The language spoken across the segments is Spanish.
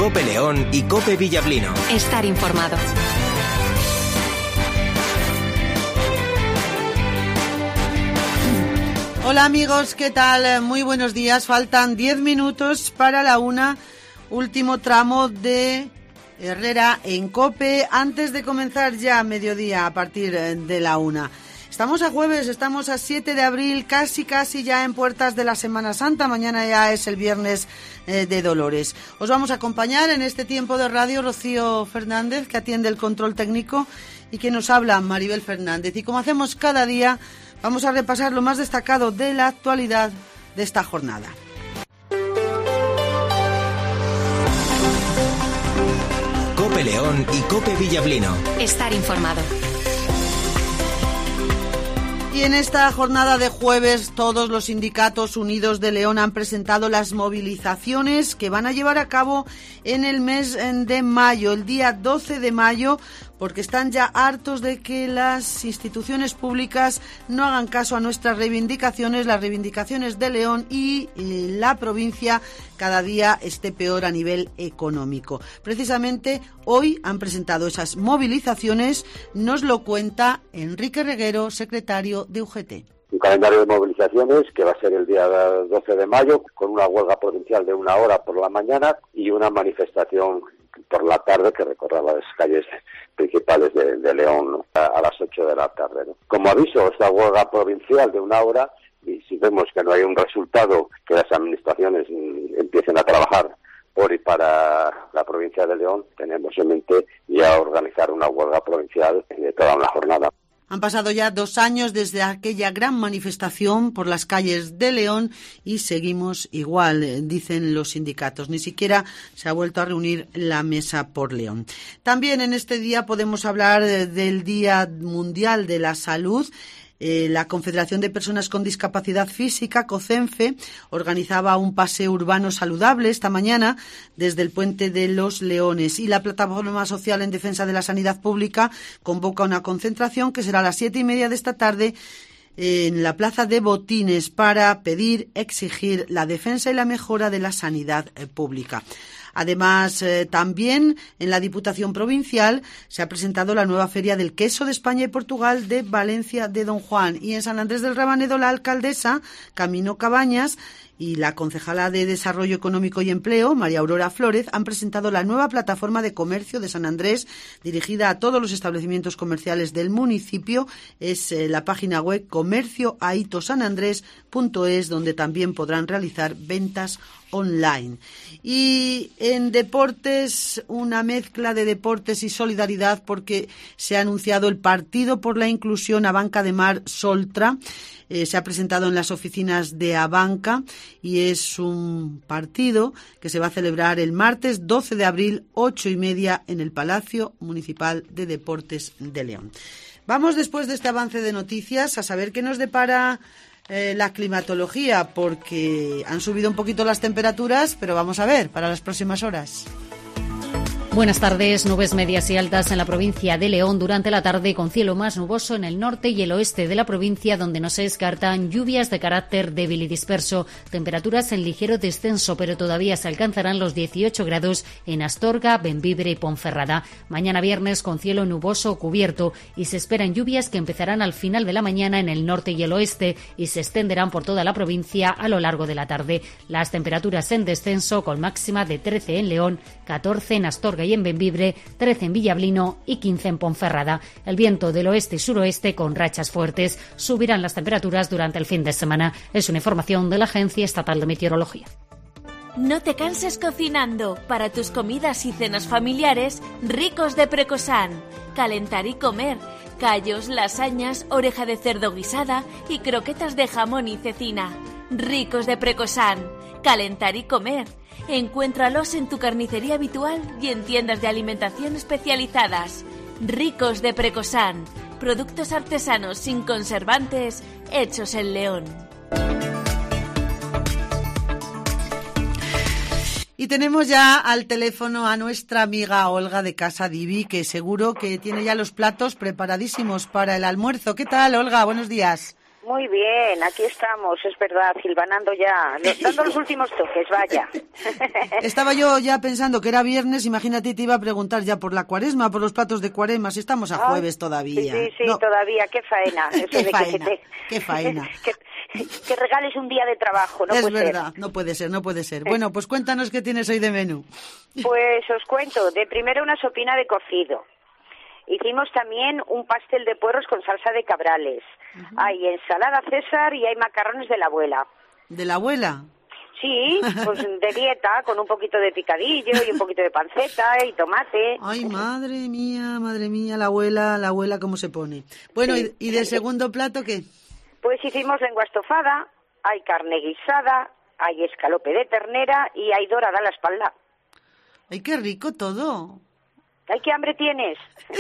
COPE León y COPE Villablino. Estar informado. Hola amigos, ¿qué tal? Muy buenos días. Faltan 10 minutos para la 1, último tramo de Herrera en COPE, antes de comenzar ya a mediodía a partir de la 1. Estamos a jueves, estamos a 7 de abril, casi ya en puertas de la Semana Santa. Mañana ya es el viernes de Dolores. Os vamos a acompañar en este tiempo de radio Rocío Fernández, que atiende el control técnico, y que nos habla Maribel Fernández. Y como hacemos cada día, vamos a repasar lo más destacado de la actualidad de esta jornada. COPE León y COPE Villablino. Estar informado. Y en esta jornada de jueves, todos los sindicatos unidos de León han presentado las movilizaciones que van a llevar a cabo en el mes de mayo, el día 12 de mayo, porque están ya hartos de que las instituciones públicas no hagan caso a nuestras reivindicaciones, las reivindicaciones de León, y la provincia cada día esté peor a nivel económico. Precisamente hoy han presentado esas movilizaciones, nos lo cuenta Enrique Reguero, secretario de UGT. Un calendario de movilizaciones que va a ser el día 12 de mayo, con una huelga provincial de 1 hora por la mañana y una manifestación por la tarde que recorra las calles principales de León, ¿no?, a las 8 de la tarde, ¿no? Como aviso, esta huelga provincial de 1 hora, y si vemos que no hay un resultado, que las administraciones empiecen a trabajar por y para la provincia de León, tenemos en mente ya organizar una huelga provincial de toda una jornada. Han pasado ya 2 años desde aquella gran manifestación por las calles de León y seguimos igual, dicen los sindicatos. Ni siquiera se ha vuelto a reunir la mesa por León. También en este día podemos hablar del Día Mundial de la Salud. La Confederación de Personas con Discapacidad Física, COCENFE, organizaba un paseo urbano saludable esta mañana desde el Puente de los Leones, y la Plataforma Social en Defensa de la Sanidad Pública convoca una concentración que será a las 7:30 de esta tarde en la Plaza de Botines para exigir la defensa y la mejora de la sanidad pública. Además, también en la Diputación Provincial se ha presentado la nueva Feria del Queso de España y Portugal de Valencia de Don Juan. Y en San Andrés del Rabanedo, la alcaldesa Camino Cabañas y la concejala de Desarrollo Económico y Empleo, María Aurora Flórez, han presentado la nueva plataforma de comercio de San Andrés, dirigida a todos los establecimientos comerciales del municipio. Es la página web comercioaitosanandres.es, donde también podrán realizar ventas online. Y en deportes, una mezcla de deportes y solidaridad, porque se ha anunciado el Partido por la Inclusión Abanca de Mar Soltra. Se ha presentado en las oficinas de Abanca y es un partido que se va a celebrar el martes 12 de abril, 8:30, en el Palacio Municipal de Deportes de León. Vamos, después de este avance de noticias, a saber qué nos depara la climatología, porque han subido un poquito las temperaturas, pero vamos a ver para las próximas horas. Buenas tardes. Nubes medias y altas en la provincia de León durante la tarde, con cielo más nuboso en el norte y el oeste de la provincia, donde no se descartan lluvias de carácter débil y disperso. Temperaturas en ligero descenso, pero todavía se alcanzarán los 18 grados en Astorga, Bembibre y Ponferrada. Mañana viernes, con cielo nuboso o cubierto, y se esperan lluvias que empezarán al final de la mañana en el norte y el oeste y se extenderán por toda la provincia a lo largo de la tarde. Las temperaturas en descenso, con máxima de 13 en León, 14 en Astorga y en Bembibre, 13 en Villablino y 15 en Ponferrada. El viento del oeste y suroeste con rachas fuertes. Subirán las temperaturas durante el fin de semana. Es una información de la Agencia Estatal de Meteorología. No te canses cocinando. Para tus comidas y cenas familiares, Ricos de Precosán. Calentar y comer. Callos, lasañas, oreja de cerdo guisada y croquetas de jamón y cecina. Ricos de Precosán. Calentar y comer. Encuéntralos en tu carnicería habitual y en tiendas de alimentación especializadas. Ricos de Precosán. Productos artesanos sin conservantes, hechos en León. Y tenemos ya al teléfono a nuestra amiga Olga de Casa Divi, que seguro que tiene ya los platos preparadísimos para el almuerzo. ¿Qué tal, Olga? Buenos días. Muy bien, aquí estamos, es verdad, silbanando ya, dando los últimos toques, vaya. Estaba yo ya pensando que era viernes, imagínate, te iba a preguntar ya por la Cuaresma, por los platos de Cuaresma, si estamos a jueves todavía. Sí, no. Todavía, qué faena. Eso qué de faena, que qué faena. que regales un día de trabajo, no es puede verdad, ser. no puede ser. Bueno, pues cuéntanos qué tienes hoy de menú. Pues os cuento, de primero una sopina de cocido. Hicimos también un pastel de puerros con salsa de cabrales. Hay ensalada César y hay macarrones de la abuela. ¿De la abuela? Sí, pues de dieta, con un poquito de picadillo y un poquito de panceta y tomate. Ay, madre mía, la abuela, ¿cómo se pone? Bueno, sí. ¿Y del segundo plato qué? Pues hicimos lengua estofada, hay carne guisada, hay escalope de ternera y hay dorada a la espalda. ¡Ay, qué rico todo! ¡Ay, qué hambre tienes!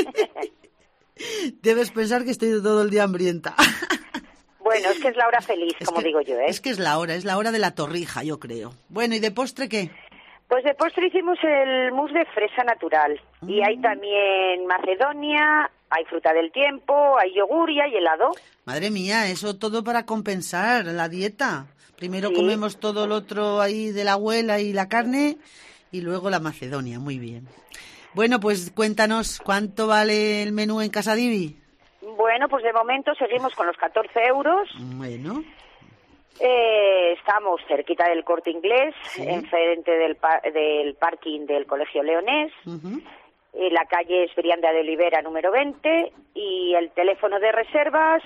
Debes pensar que estoy todo el día hambrienta. Bueno, es que es la hora feliz, como digo yo, ¿eh? Es que es la hora de la torrija, yo creo. Bueno, ¿y de postre qué? Pues de postre hicimos el mousse de fresa natural. Y hay también macedonia, hay fruta del tiempo, hay yogur y hay helado. Madre mía, eso todo para compensar la dieta. Primero Sí. comemos todo lo otro ahí de la abuela y la carne y luego la macedonia, muy bien. Bueno, pues cuéntanos, ¿cuánto vale el menú en Casa Divi? Bueno, pues de momento seguimos con los 14 euros. Bueno. Estamos cerquita del Corte Inglés, Sí. enfrente del parking del Colegio Leonés. Uh-huh. La calle es Brianda de Olivera, número 20, y el teléfono de reservas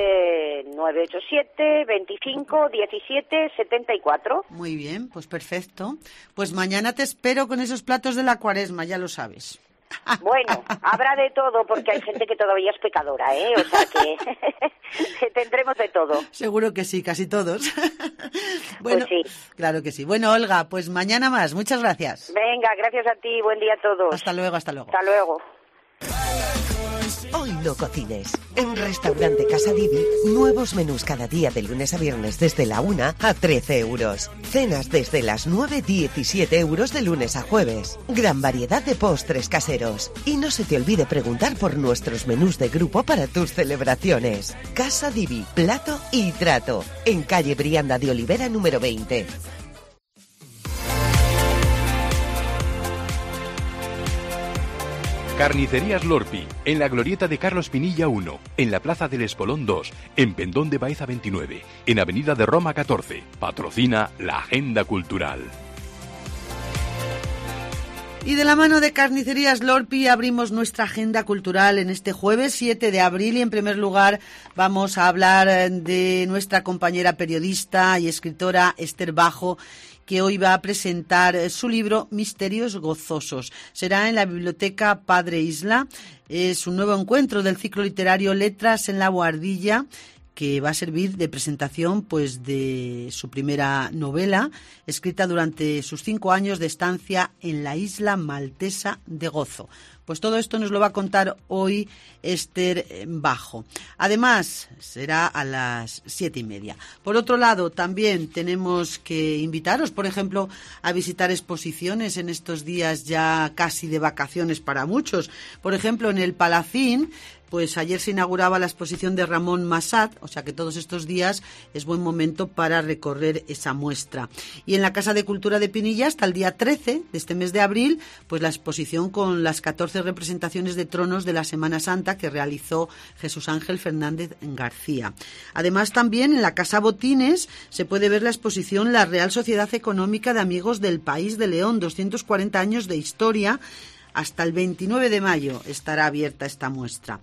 987 25 17 74. Muy bien, pues perfecto. Pues mañana te espero con esos platos de la Cuaresma, ya lo sabes. Bueno, habrá de todo porque hay gente que todavía es pecadora, ¿eh? O sea que tendremos de todo. Seguro que sí, casi todos. Bueno, pues sí. Claro que sí. Bueno, Olga, pues mañana más. Muchas gracias. Venga, gracias a ti. Buen día a todos. Hasta luego, hasta luego. Hasta luego. Hoy no cocines. En Restaurante Casa Divi, nuevos menús cada día de lunes a viernes desde la 1 a 13 euros. Cenas desde las 9, 17 euros de lunes a jueves. Gran variedad de postres caseros. Y no se te olvide preguntar por nuestros menús de grupo para tus celebraciones. Casa Divi, plato y trato. En calle Brianda de Olivera número 20. Carnicerías Lorpi, en la glorieta de Carlos Pinilla 1, en la Plaza del Espolón 2, en Pendón de Baeza 29, en Avenida de Roma 14. Patrocina la Agenda Cultural. Y de la mano de Carnicerías Lorpi abrimos nuestra agenda cultural en este jueves 7 de abril y en primer lugar vamos a hablar de nuestra compañera periodista y escritora Esther Bajo, que hoy va a presentar su libro Misterios Gozosos. Será en la Biblioteca Padre Isla. Es un nuevo encuentro del ciclo literario Letras en la Boardilla, que va a servir de presentación pues de su primera novela, escrita durante sus 5 años de estancia en la isla maltesa de Gozo. Pues todo esto nos lo va a contar hoy Esther Bajo. Además, será a las 7:30. Por otro lado, también tenemos que invitaros, por ejemplo, a visitar exposiciones en estos días ya casi de vacaciones para muchos. Por ejemplo, en el Palacín, pues ayer se inauguraba la exposición de Ramón Massat, o sea que todos estos días es buen momento para recorrer esa muestra. Y en la Casa de Cultura de Pinilla, hasta el día 13 de este mes de abril, pues la exposición con las 14 representaciones de tronos de la Semana Santa que realizó Jesús Ángel Fernández García. Además, también en la Casa Botines se puede ver la exposición La Real Sociedad Económica de Amigos del País de León, 240 años de historia. Hasta el 29 de mayo estará abierta esta muestra.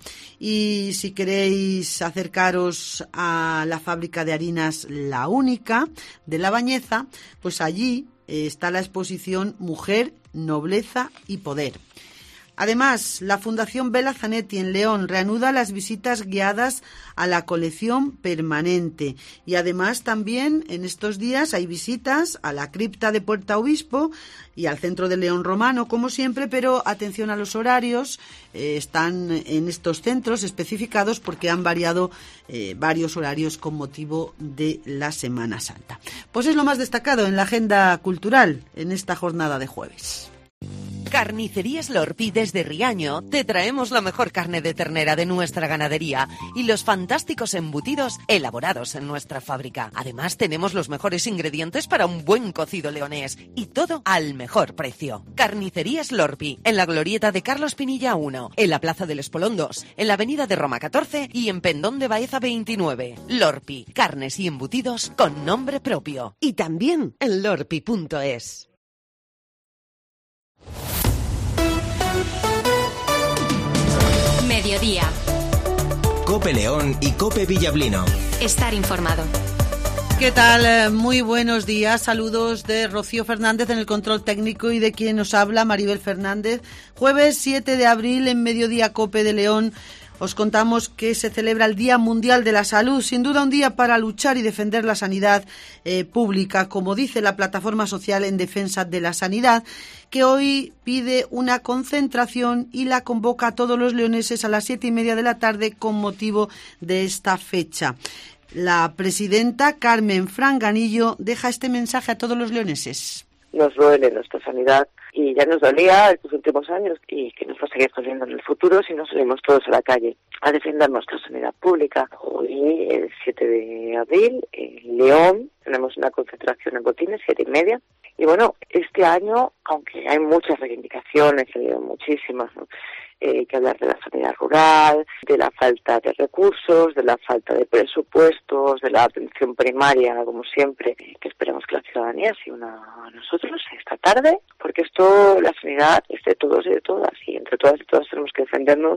Y si queréis acercaros a la fábrica de harinas La Única de La Bañeza, pues allí está la exposición Mujer, Nobleza y Poder. Además, la Fundación Bela Zanetti en León reanuda las visitas guiadas a la colección permanente. Y además también en estos días hay visitas a la cripta de Puerta Obispo y al Centro de León Romano, como siempre, pero atención a los horarios. Están en estos centros especificados porque han variado varios horarios con motivo de la Semana Santa. Pues es lo más destacado en la agenda cultural en esta jornada de jueves. Carnicerías Lorpi desde Riaño te traemos la mejor carne de ternera de nuestra ganadería y los fantásticos embutidos elaborados en nuestra fábrica. Además tenemos los mejores ingredientes para un buen cocido leonés y todo al mejor precio. Carnicerías Lorpi, en la glorieta de Carlos Pinilla 1, en la Plaza del Espolón 2, en la Avenida de Roma 14 y en Pendón de Baeza 29. Lorpi, carnes y embutidos con nombre propio. Y también en lorpi.es. Mediodía. Cope León y Cope Villablino. Estar informado. ¿Qué tal? Muy buenos días. Saludos de Rocío Fernández en el control técnico y de quien nos habla, Maribel Fernández. Jueves 7 de abril en Mediodía Cope de León. Os contamos que se celebra el Día Mundial de la Salud, sin duda un día para luchar y defender la sanidad pública, como dice la Plataforma Social en Defensa de la Sanidad, que hoy pide una concentración y la convoca a todos los leoneses a las 7:30 de la tarde con motivo de esta fecha. La presidenta Carmen Franganillo deja este mensaje a todos los leoneses. Nos duele nuestra sanidad y ya nos dolía en los últimos años y que nos va a seguir doliendo en el futuro si no salimos todos a la calle a defender nuestra sanidad pública. Hoy, el 7 de abril, en León, tenemos una concentración en Botines, 7:30. Y bueno, este año, aunque hay muchas reivindicaciones, muchísimas, ¿no? Hay que hablar de la sanidad rural, de la falta de recursos, de la falta de presupuestos, de la atención primaria, como siempre, que esperemos que la ciudadanía se una a nosotros esta tarde, porque esto, la sanidad es de todos y de todas, y entre todas y todas tenemos que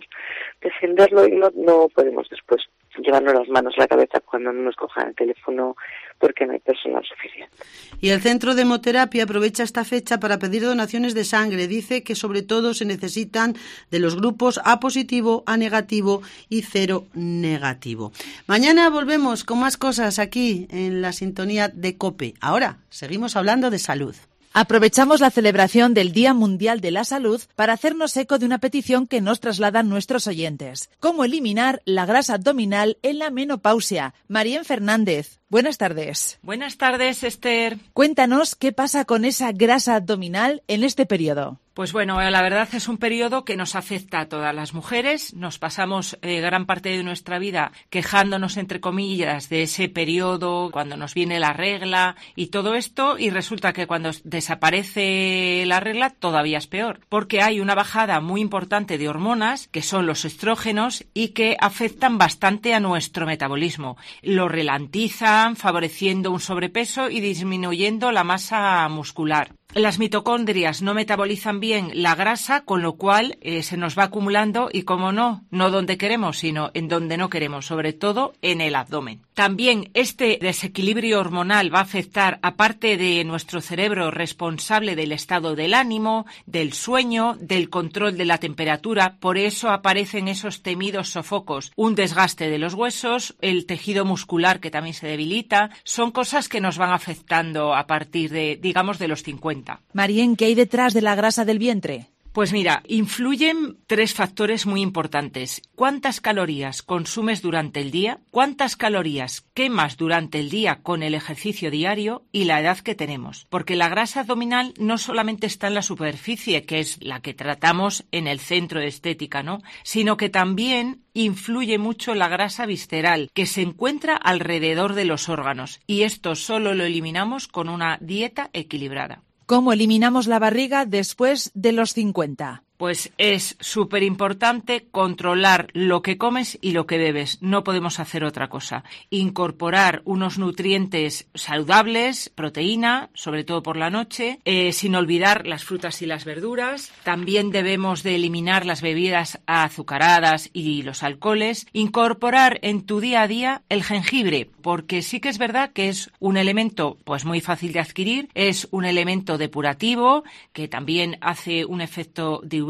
defenderlo y no podemos después llevarnos las manos a la cabeza cuando no nos cojan el teléfono porque no hay personal suficiente. Y el Centro de Hemoterapia aprovecha esta fecha para pedir donaciones de sangre. Dice que sobre todo se necesitan de los grupos A positivo, A negativo y 0 negativo. Mañana volvemos con más cosas aquí en la sintonía de COPE. Ahora seguimos hablando de salud. Aprovechamos la celebración del Día Mundial de la Salud para hacernos eco de una petición que nos trasladan nuestros oyentes. ¿Cómo eliminar la grasa abdominal en la menopausia? María Fernández, buenas tardes. Buenas tardes, Esther. Cuéntanos qué pasa con esa grasa abdominal en este periodo. Pues bueno, la verdad es un periodo que nos afecta a todas las mujeres. Nos pasamos gran parte de nuestra vida quejándonos, entre comillas, de ese periodo, cuando nos viene la regla y todo esto, y resulta que cuando desaparece la regla todavía es peor, porque hay una bajada muy importante de hormonas, que son los estrógenos, y que afectan bastante a nuestro metabolismo. Lo ralentizan, favoreciendo un sobrepeso y disminuyendo la masa muscular. Las mitocondrias no metabolizan bien la grasa, con lo cual se nos va acumulando y, como no donde queremos, sino en donde no queremos, sobre todo en el abdomen. También este desequilibrio hormonal va a afectar, aparte de nuestro cerebro responsable del estado del ánimo, del sueño, del control de la temperatura. Por eso aparecen esos temidos sofocos, un desgaste de los huesos, el tejido muscular que también se debilita. Son cosas que nos van afectando a partir de, digamos, de los 50. Marien, ¿qué hay detrás de la grasa del vientre? Pues mira, influyen 3 factores muy importantes. ¿Cuántas calorías consumes durante el día? ¿Cuántas calorías quemas durante el día con el ejercicio diario? Y la edad que tenemos. Porque la grasa abdominal no solamente está en la superficie, que es la que tratamos en el centro de estética, ¿no? Sino que también influye mucho la grasa visceral, que se encuentra alrededor de los órganos. Y esto solo lo eliminamos con una dieta equilibrada. ¿Cómo eliminamos la barriga después de los 50? Pues es súper importante controlar lo que comes y lo que bebes. No podemos hacer otra cosa. Incorporar unos nutrientes saludables, proteína, sobre todo por la noche, sin olvidar las frutas y las verduras. También debemos de eliminar las bebidas azucaradas y los alcoholes. Incorporar en tu día a día el jengibre, porque sí que es verdad que es un elemento pues muy fácil de adquirir, es un elemento depurativo que también hace un efecto diurético.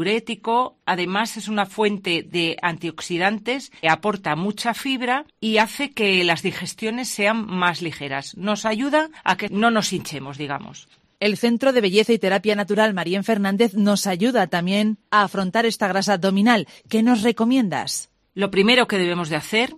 Además es una fuente de antioxidantes, aporta mucha fibra y hace que las digestiones sean más ligeras. Nos ayuda a que no nos hinchemos, digamos. El Centro de Belleza y Terapia Natural María Fernández nos ayuda también a afrontar esta grasa abdominal. ¿Qué nos recomiendas? Lo primero que debemos de hacer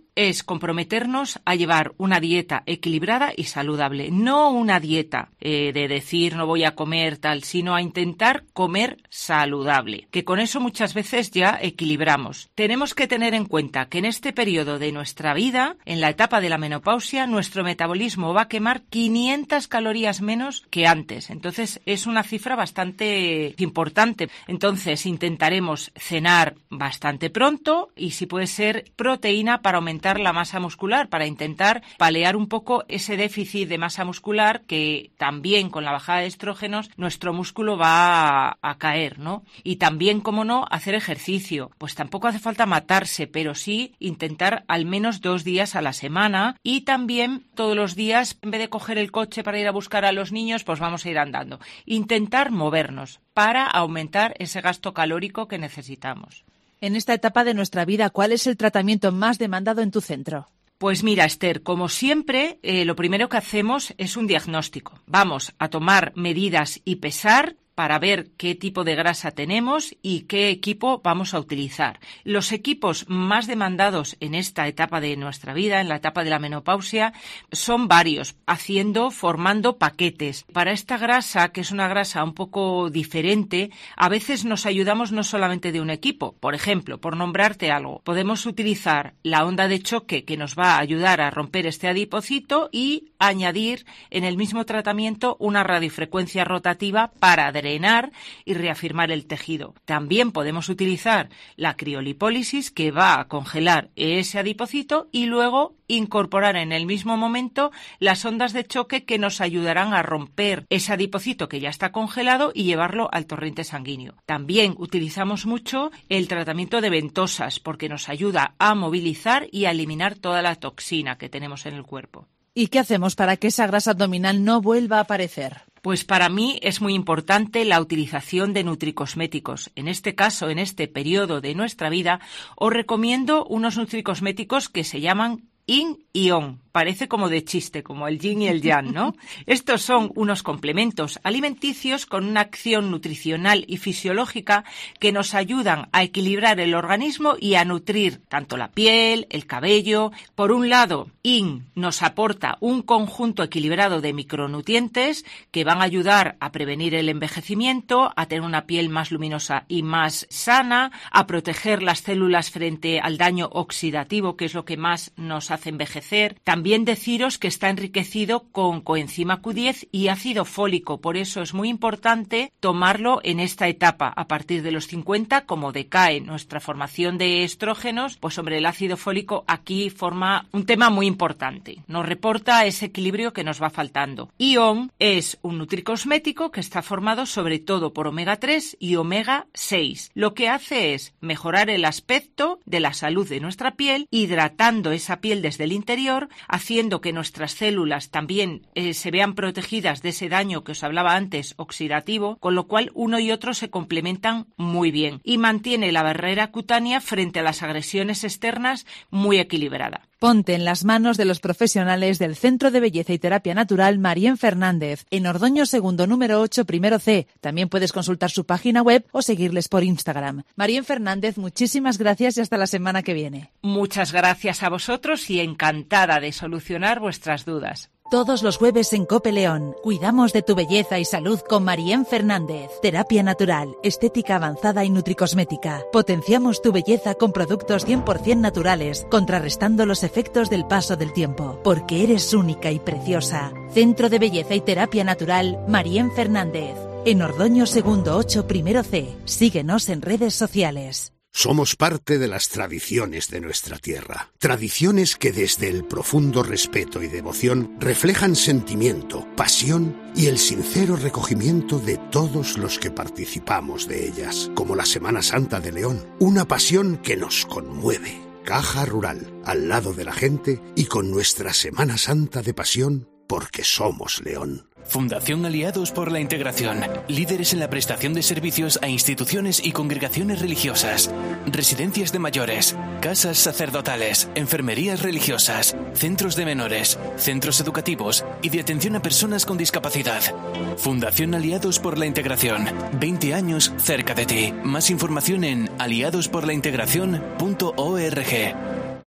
es comprometernos a llevar una dieta equilibrada y saludable. No una dieta de decir no voy a comer tal, sino a intentar comer saludable. Que con eso muchas veces ya equilibramos. Tenemos que tener en cuenta que en este periodo de nuestra vida, en la etapa de la menopausia, nuestro metabolismo va a quemar 500 calorías menos que antes. Entonces es una cifra bastante importante. Entonces intentaremos cenar bastante pronto y si puede ser proteína para aumentar la masa muscular, para intentar paliar un poco ese déficit de masa muscular que también con la bajada de estrógenos nuestro músculo va a caer, ¿no? Y también, como no, hacer ejercicio. Pues tampoco hace falta matarse, pero sí intentar al menos 2 días a la semana y también todos los días, en vez de coger el coche para ir a buscar a los niños, pues vamos a ir andando. Intentar movernos para aumentar ese gasto calórico que necesitamos. En esta etapa de nuestra vida, ¿cuál es el tratamiento más demandado en tu centro? Pues mira, Esther, como siempre, lo primero que hacemos es un diagnóstico. Vamos a tomar medidas y pesar para ver qué tipo de grasa tenemos y qué equipo vamos a utilizar. Los equipos más demandados en esta etapa de nuestra vida, en la etapa de la menopausia, son varios, formando paquetes. Para esta grasa, que es una grasa un poco diferente, a veces nos ayudamos no solamente de un equipo. Por ejemplo, por nombrarte algo, podemos utilizar la onda de choque que nos va a ayudar a romper este adipocito y añadir en el mismo tratamiento una radiofrecuencia rotativa para drenar y reafirmar el tejido. También podemos utilizar la criolipólisis, que va a congelar ese adipocito y luego incorporar en el mismo momento las ondas de choque que nos ayudarán a romper ese adipocito que ya está congelado y llevarlo al torrente sanguíneo. También utilizamos mucho el tratamiento de ventosas porque nos ayuda a movilizar y a eliminar toda la toxina que tenemos en el cuerpo. ¿Y qué hacemos para que esa grasa abdominal no vuelva a aparecer? Pues para mí es muy importante la utilización de nutricosméticos. En este caso, en este periodo de nuestra vida, os recomiendo unos nutricosméticos que se llaman Yin y Yang. Parece como de chiste, como el yin y el yang, ¿no? Estos son unos complementos alimenticios con una acción nutricional y fisiológica que nos ayudan a equilibrar el organismo y a nutrir tanto la piel, el cabello. Por un lado, Yin nos aporta un conjunto equilibrado de micronutrientes que van a ayudar a prevenir el envejecimiento, a tener una piel más luminosa y más sana, a proteger las células frente al daño oxidativo, que es lo que más nos hace envejecer. También deciros que está enriquecido con coenzima Q10 y ácido fólico, por eso es muy importante tomarlo en esta etapa. A partir de los 50, como decae nuestra formación de estrógenos, pues sobre el ácido fólico aquí forma un tema muy importante. Nos reporta ese equilibrio que nos va faltando. Ion es un nutricosmético que está formado sobre todo por omega 3 y omega 6. Lo que hace es mejorar el aspecto de la salud de nuestra piel, hidratando esa piel desde el interior, haciendo que nuestras células también se vean protegidas de ese daño que os hablaba antes, oxidativo, con lo cual uno y otro se complementan muy bien y mantiene la barrera cutánea frente a las agresiones externas muy equilibrada. Ponte en las manos de los profesionales del Centro de Belleza y Terapia Natural Marién Fernández, en Ordoño Segundo número 8, primero C. También puedes consultar su página web o seguirles por Instagram. Marién Fernández, muchísimas gracias y hasta la semana que viene. Muchas gracias a vosotros y encantada de solucionar vuestras dudas. Todos los jueves en COPE León, cuidamos de tu belleza y salud con Marién Fernández. Terapia natural, estética avanzada y nutricosmética. Potenciamos tu belleza con productos 100% naturales, contrarrestando los efectos del paso del tiempo. Porque eres única y preciosa. Centro de Belleza y Terapia Natural, Marién Fernández. En Ordoño Segundo 8, primero C. Síguenos en redes sociales. Somos parte de las tradiciones de nuestra tierra. Tradiciones que desde el profundo respeto y devoción reflejan sentimiento, pasión y el sincero recogimiento de todos los que participamos de ellas. Como la Semana Santa de León, una pasión que nos conmueve. Caja Rural, al lado de la gente y con nuestra Semana Santa de pasión, porque somos León. Fundación Aliados por la Integración. Líderes en la prestación de servicios a instituciones y congregaciones religiosas, residencias de mayores, casas sacerdotales, enfermerías religiosas, centros de menores, centros educativos y de atención a personas con discapacidad. Fundación Aliados por la Integración. 20 años cerca de ti. Más información en aliadosporlaintegracion.org.